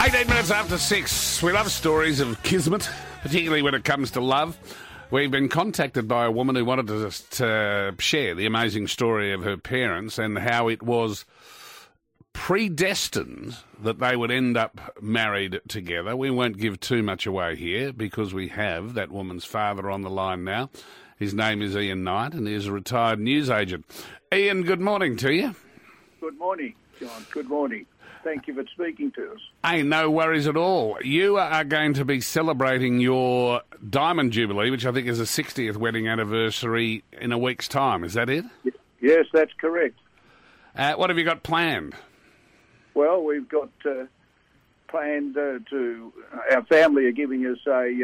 18 minutes after 6. We love stories of kismet, particularly when it comes to love. We've been contacted by a woman who wanted to share the amazing story of her parents and how it was predestined that they would end up married together. We won't give too much away here because we have that woman's father on the line now. His name is Ian Knight and he is a retired newsagent. Ian, good morning to you. Good morning, John. Good morning. Thank you for speaking to us. Hey, no worries at all. You are going to be celebrating your Diamond Jubilee, which I think is a 60th wedding anniversary, in a week's time. Is that it? Yes, that's correct. What have you got planned? Well, we've got planned our family are giving us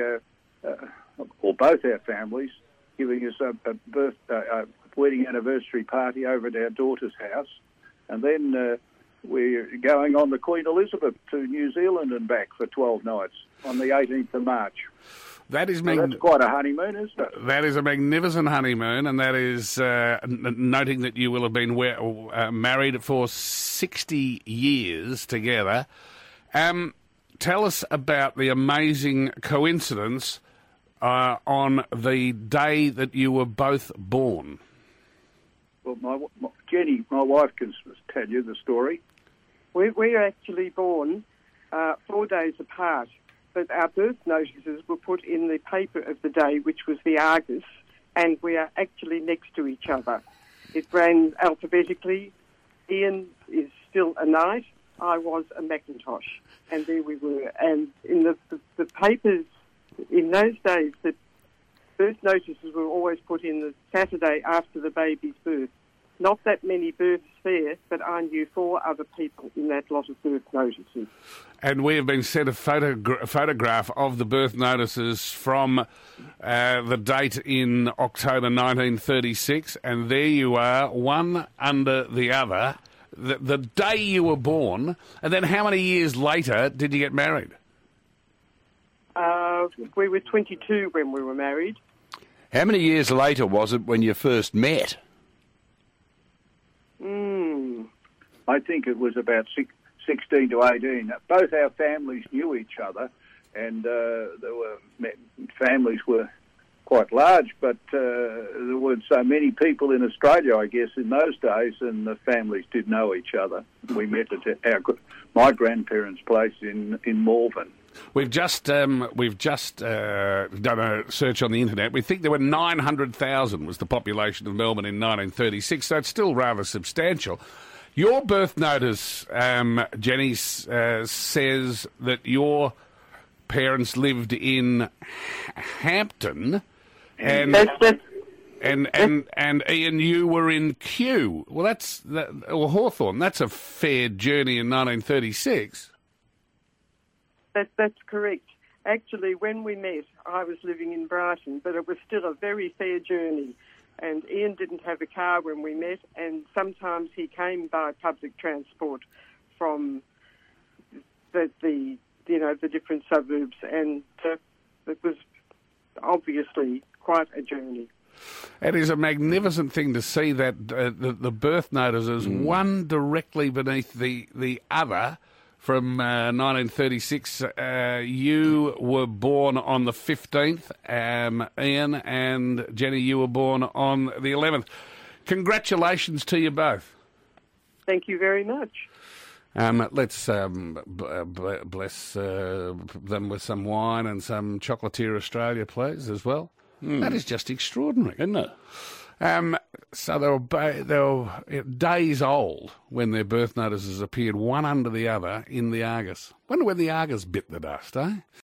or both our families, giving us a wedding anniversary party over at our daughter's house. And then we're going on the Queen Elizabeth to New Zealand and back for 12 nights on the 18th of March. That's quite a honeymoon, isn't it? That is a magnificent honeymoon, and that is noting that you will have been married for 60 years together. Tell us about the amazing coincidence on the day that you were both born. Well, Jenny, my wife, can tell you the story. We were actually born 4 days apart, but our birth notices were put in the paper of the day, which was the Argus, and we are actually next to each other. It ran alphabetically. Ian is still a Knight. I was a Macintosh, and there we were. And in the papers in those days, the birth notices were always put in the Saturday after the baby's birth. Not that many births there, but I knew 4 other people in that lot of birth notices. And we have been sent a photograph of the birth notices from the date in October 1936, and there you are, one under the other, the day you were born. And then how many years later did you get married? We were 22 when we were married. How many years later was it when you first met? I think it was about 16 to 18. Both our families knew each other, and families were quite large, but there weren't so many people in Australia, I guess, in those days, and the families did know each other. We met at my grandparents' place in Malvern. We've just done a search on the internet. We think there were 900,000 was the population of Melbourne in 1936, so it's still rather substantial. Your birth notice, Jenny, says that your parents lived in Hampton, and Ian, you were in Kew. Well, or Hawthorn. That's a fair journey in 1936. That's correct. Actually, when we met, I was living in Brighton, but it was still a very fair journey. And Ian didn't have a car when we met, and sometimes he came by public transport from the different suburbs, and it was obviously quite a journey. It is a magnificent thing to see that the birth notices, one directly beneath the other. From 1936, you were born on the 15th, Ian, and Jenny, you were born on the 11th. Congratulations to you both. Thank you very much. Let's bless them with some wine and some Chocolatier Australia, please, as well. That is just extraordinary, isn't it? So they were days old when their birth notices appeared one under the other in the Argus. Wonder when the Argus bit the dust, eh?